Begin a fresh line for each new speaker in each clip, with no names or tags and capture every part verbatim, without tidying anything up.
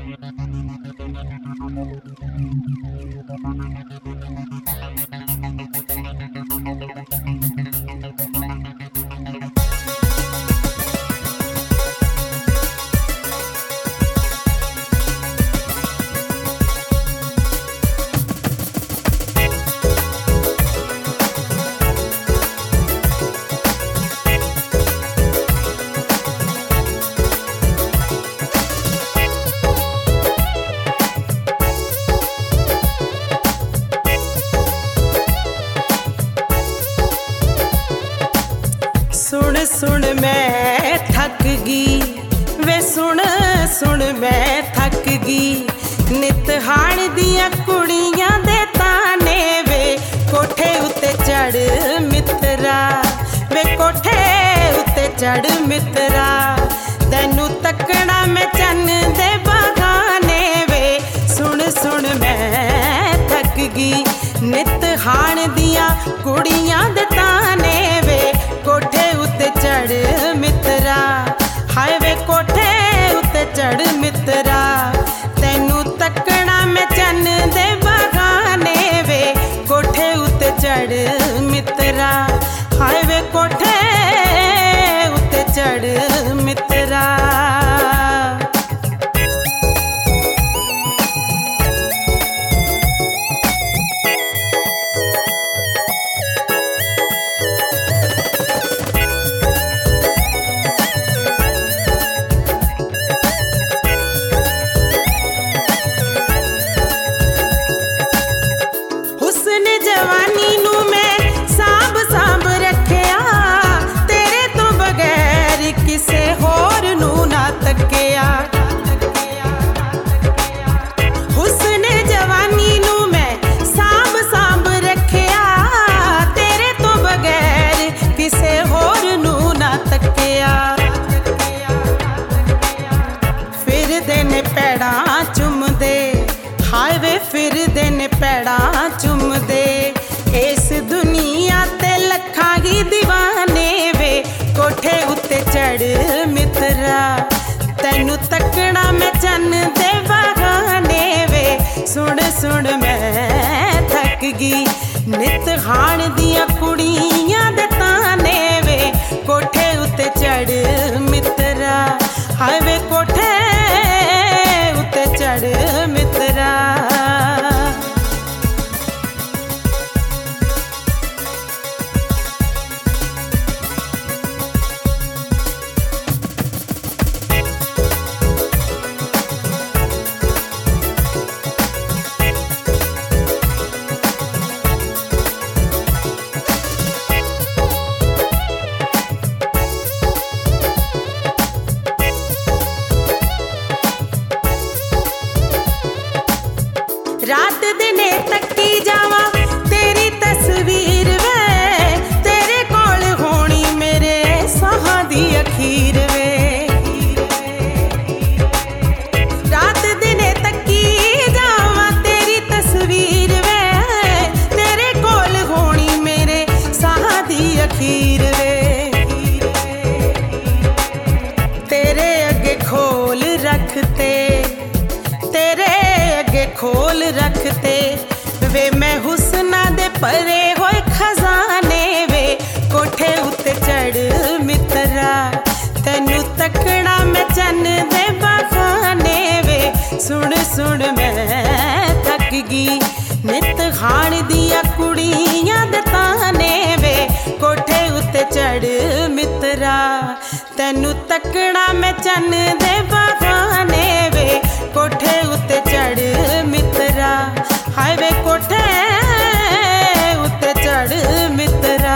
सुन सुन मैं थक गई वे सुन सुन मैं थक गई नित हाण दियां कुड़ियां दे ताने वे कोठे उत्ते चढ़ मित्रा वे कोठे उत्ते चढ़ मित्रा तैनू तकना मैं चन्न दे बगाने वे सुन सुन मैं थक गई नित हाण दियां कुड़ियां दे ताने वे कोठे उत्ते चढ़ मित्रा हाय वे कोठे उत्ते चढ़ मित्रा तैनू तकना मैं चन्न दे बगाने वे कोठे उत्ते चढ़ मित्रा हाय वे कोठे उत्ते चढ़ मित्रा। जवानी नू मैं सांभ सांभ रखिया तेरे तो बगैर किसे होर नू ना तकिया हुस्न जवानी नू मैं सांभ सांभ रखिया तेरे तो बगैर किसे होर नू ना तकिया फिर दिन पैड़ा चुमदे हाय वे फिर दिन पैड़ा चुमदे इस दुनिया ते लखां ही दीवाने वे कोठे उत्ते चढ़ मित्रा तैनू तकना मैं चन्न दे बगाने वे सुन सुन मैं थक गई नित हाण दियां कुड़ियां दे ताने वे कोठे उत्ते चढ़ मित्रा हाय वे कोठे उत्ते चढ़ मित्रा। रात दिने तकी जावा तेरी तस्वीर वे तेरे कोल होनी मेरे साहां दी अखीर वे रात दिने तकी जावा तेरी तस्वीर वे तेरे कोल होनी मेरे साहां दी अखीर वे तेरे अगे खोल रखते तेरे अगे खोल रखते वे मैं हुस्ना दे परे होए खजाने वे कोठे उत्ते चढ़ मित्रा तैनू तकना मैं चन्न दे बगाने वे सुन सुन मैं थक गई नित हाण दियां कुड़ियां दे ताने वे कोठे उत्ते चढ़ मित्रा तैनू तकना मैं चन्न दे बगाने वे कोठे उत्ते चढ़ मित्रा हाय वे कोठे उत्ते चढ़ मित्रा।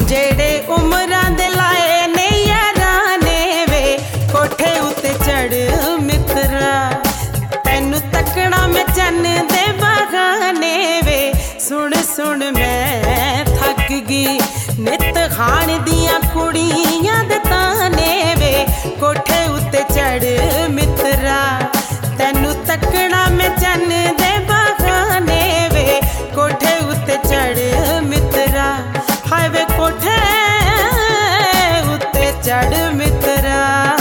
जेड़े उमरां दे लाए ने यारां ने वे कोठे उत्ते चढ़ मित्रा तैनू तकना मैं चन्न दे बहाने वे सुन सुन मैं थक गई नित खान दियां कुड़ियां दे ताने वे कोठे उत्ते चढ़ मित्रा तैनू तकना मैं चन्न दे बहाने वे कोठे उत्ते चढ़ मित्रा हाय वे कोठे उत्ते चढ़ मित्रा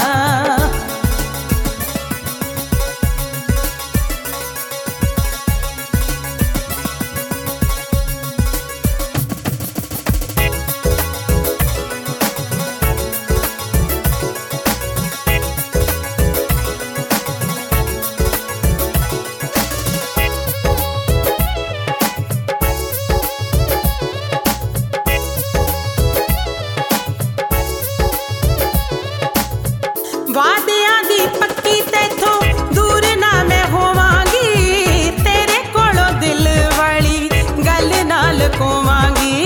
वादियां दी पक्की तैथों दूर ना मैं होवांगी तेरे कोलों दिल वाली गल नाल कोवांगी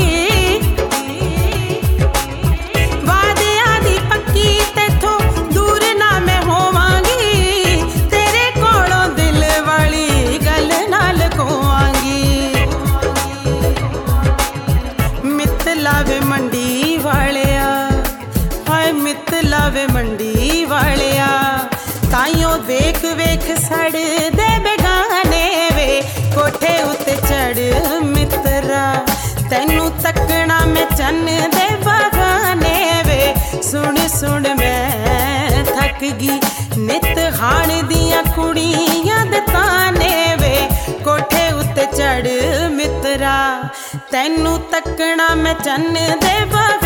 वादियां दी पक्की तैथों दूर ना मैं होवांगी तेरे कोलों दिल वाली गल नाल कोवांगी मित लावे मंडी वालिया हाय मित लावे मंडी वालिया ताइयों वेख वेख सड़ दे बेगाने वे कोठे उत्ते चढ़ मित्रा तैनू तकना मैं चन्न दे बहाने वे सुन सुन मैं थक गई नित खान दियां कुड़ियां दे ताने वे कोठे उत्ते चढ़ मित्रा तैनू तकना मैं चन्न दे बहाने